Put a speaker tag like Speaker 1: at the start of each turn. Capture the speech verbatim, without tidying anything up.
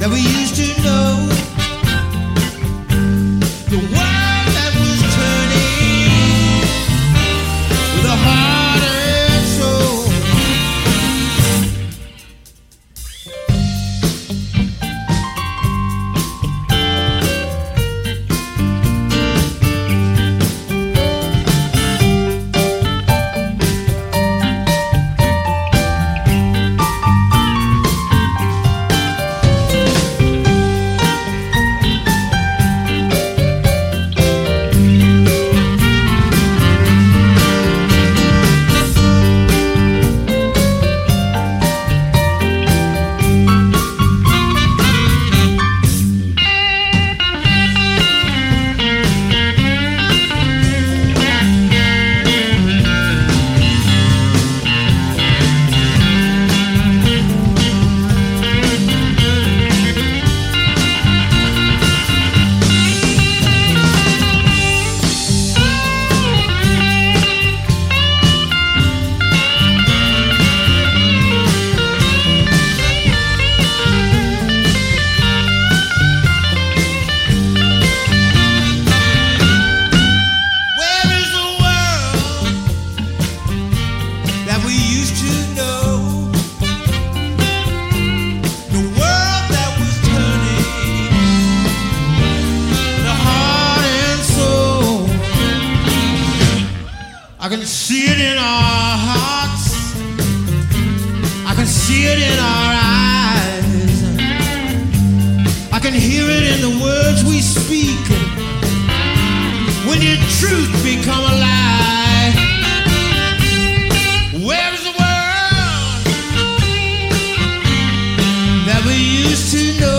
Speaker 1: that we used to know. The world that was turning with a heart and soul. I can see it in our hearts, I can see it in our eyes, I can hear it in the words we speak, when your truth become a lie. Where's the world that we used to know?